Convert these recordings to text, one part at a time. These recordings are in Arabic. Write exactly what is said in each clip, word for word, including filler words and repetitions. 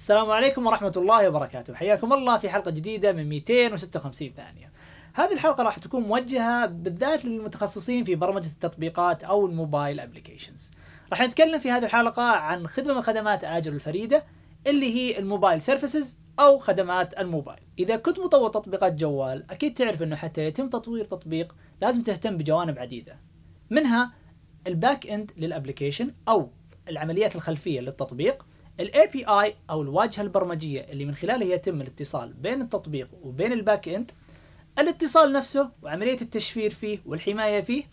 السلام عليكم ورحمة الله وبركاته، حياكم الله في حلقة جديدة من مئتين وستة وخمسين ثانية. هذه الحلقة راح تكون موجهة بالذات للمتخصصين في برمجة التطبيقات أو الموبايل أبليكيشنز. راح نتكلم في هذه الحلقة عن خدمة من خدمات آجر الفريدة اللي هي الموبايل سيرفيسز أو خدمات الموبايل. إذا كنت مطور تطبيقات جوال أكيد تعرف أنه حتى يتم تطوير تطبيق لازم تهتم بجوانب عديدة، منها الباك إند للأبليكيشن أو العمليات الخلفية للتطبيق، ال إيه بي آي أو الواجهة البرمجية اللي من خلالها يتم الاتصال بين التطبيق وبين الباك إند، الاتصال نفسه وعملية التشفير فيه والحماية فيه،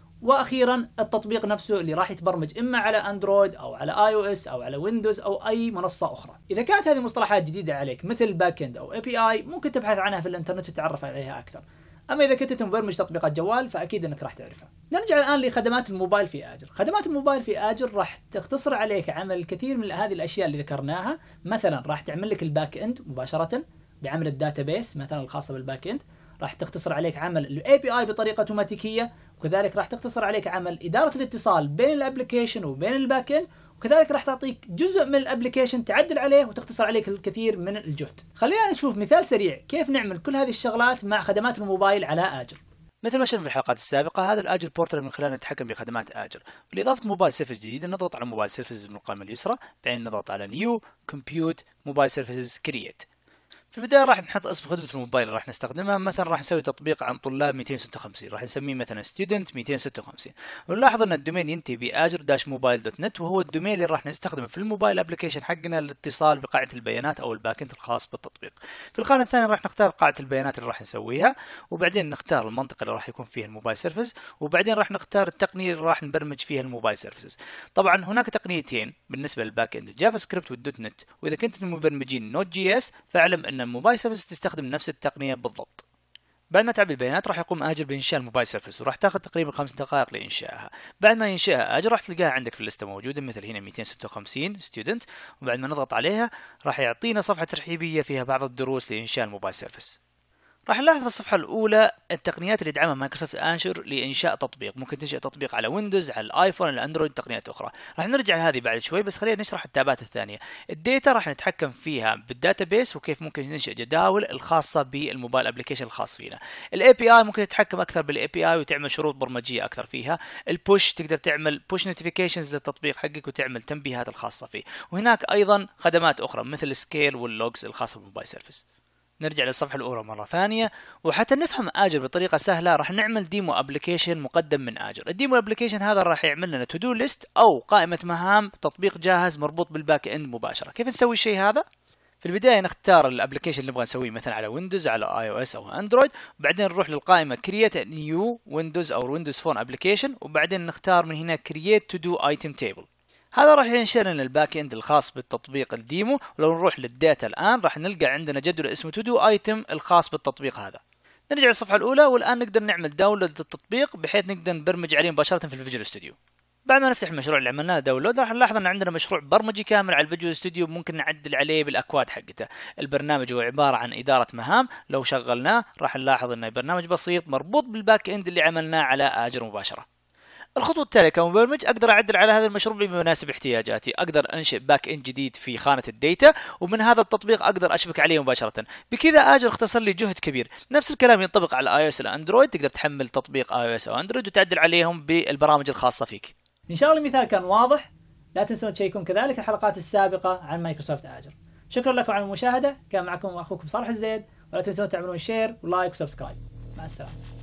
وأخيرا التطبيق نفسه اللي راح يتبرمج إما على أندرويد أو على آي أو إس أو على ويندوز أو أي منصة أخرى. إذا كانت هذه مصطلحات جديدة عليك مثل باك إند أو إيه بي آي ممكن تبحث عنها في الإنترنت وتتعرف عليها أكثر، أما إذا كنت مبرمج تطبيقات جوال فأكيد أنك راح تعرفها. نرجع الآن لخدمات الموبايل في آجر. خدمات الموبايل في آجر راح تختصر عليك عمل الكثير من هذه الأشياء اللي ذكرناها. مثلا راح تعمل لك الباك إند مباشرة بعمل الداتابيس مثلا الخاصة بالباك إند، راح تختصر عليك عمل ال إيه بي آي بطريقة اوتوماتيكية، وكذلك راح تختصر عليك عمل إدارة الاتصال بين الابلكيشن وبين الباك إند، وكذلك راح تعطيك جزء من الابلكيشن تعدل عليه وتختصر عليك الكثير من الجهد. خلينا نشوف مثال سريع كيف نعمل كل هذه الشغلات مع خدمات الموبايل على آجر. مثل ما شفنا في الحلقات السابقة، هذا الآجر بورتال من خلاله نتحكم بخدمات آجر. ولإضافة موبايل سيرفيس جديد نضغط على موبايل سيرفيسز من القائمة اليسرى، بعدين نضغط على نيو كومبيوت موبايل سيرفيسز كرييت. في البداية راح نحط اسم خدمة الموبايل اللي راح نستخدمها. مثلا راح نسوي تطبيق عن طلاب مئتين وستة وخمسين، راح نسميه مثلا ستودنت مئتين وستة وخمسين، ونلاحظ ان الدومين ينتهي باجر داش موبايل دوت نت، وهو الدومين اللي راح نستخدمه في الموبايل ابلكيشن حقنا للاتصال بقاعدة البيانات او الباك اند الخاص بالتطبيق. في الخانة الثانية راح نختار قاعدة البيانات اللي راح نسويها، وبعدين نختار المنطقة اللي راح يكون فيها الموبايل سيرفيس، وبعدين راح نختار التقنية اللي راح نبرمج فيها الموبايل سيرفيسز. طبعا هناك تقنيتين بالنسبة للباك اند، الجافا سكريبت والدوت نت، واذا كنت مبرمجين نوت جي اس فاعلم ان الموبايل سيرفيس تستخدم نفس التقنية بالضبط. بعد ما تعبي البيانات راح يقوم آجر بإنشاء الموبايل سيرفيس، وراح تاخذ تقريبا خمس دقائق لإنشائها. بعد ما ينشئها آجر راح تلقاها عندك في الليستة موجودة، مثل هنا مئتين وستة وخمسين ستودنت، وبعد ما نضغط عليها راح يعطينا صفحة ترحيبية فيها بعض الدروس لإنشاء الموبايل سيرفيس. راح نلاحظ في الصفحة الأولى التقنيات اللي يدعمها مايكروسوفت آجر لإنشاء تطبيق. ممكن تنشئ تطبيق على ويندوز، على الآيفون، على الأندرويد، تقنيات أخرى. راح نرجع لهذه بعد شوي، بس خلينا نشرح التابات الثانية. الداتا راح نتحكم فيها بالداتابيس، وكيف ممكن ننشئ جداول الخاصة بالموبايل أبليكيشن الخاص فينا. الإي بي آي ممكن تتحكم أكثر بالإي بي آي وتعمل شروط برمجية أكثر فيها. البوش تقدر تعمل بوش نوتيفيكيشنز للتطبيق حقك وتعمل تنبيهات الخاصة فيه. وهناك أيضا خدمات أخرى مثل السكيل واللوجز الخاصة بالموبايل سيرفيس. نرجع للصفحة الأولى مرة ثانية، وحتى نفهم آجر بطريقة سهلة راح نعمل ديمو أبليكيشن مقدم من آجر. الديمو أبليكيشن هذا راح يعمل لنا تو دو ليست أو قائمة مهام تطبيق جاهز مربوط بالباك إند مباشرة. كيف نسوي الشيء هذا؟ في البداية نختار الابليكيشن اللي نبغى نسويه مثلا على ويندوز، على اي او اس او اندرويد، وبعدين نروح للقائمة كرييت نيو ويندوز او ويندوز فون ابليكيشن، وبعدين نختار من هنا كرييت تو دو ايتم تيبل. هذا راح ينشر لنا الباك اند الخاص بالتطبيق الديمو. ولو نروح للداتا الآن راح نلقى عندنا جدول اسمه تو دو ايتم الخاص بالتطبيق هذا. نرجع للصفحة الأولى، والآن نقدر نعمل داونلود للتطبيق بحيث نقدر نبرمج عليه مباشرة في الفيجوال ستوديو. بعد ما نفتح المشروع اللي عملناه داونلود راح نلاحظ ان عندنا مشروع برمجي كامل على الفيجوال ستوديو، ممكن نعدل عليه بالاكواد حقته. البرنامج هو عباره عن اداره مهام، لو شغلناه راح نلاحظ انه برنامج بسيط مربوط بالباك اند اللي عملناه على آجر مباشره. الخطوة التالية كمبرمج اقدر اعدل على هذا المشروع بما يناسب احتياجاتي. اقدر انشئ باك اند جديد في خانة الداتا، ومن هذا التطبيق اقدر اشبك عليه مباشرة. بكذا آجر اختصر لي جهد كبير. نفس الكلام ينطبق على اي او اس والاندرويد، تقدر تحمل تطبيق اي او اس او اندرويد وتعدل عليهم بالبرامج الخاصة فيك. إن شاء الله المثال كان واضح. لا تنسون تشيكون كذلك الحلقات السابقة عن مايكروسوفت آجر. شكرا لكم على المشاهدة. كان معكم أخوكم صالح الزيد، ولا تنسون تعملون شير ولايك وسبسكرايب. مع السلامة.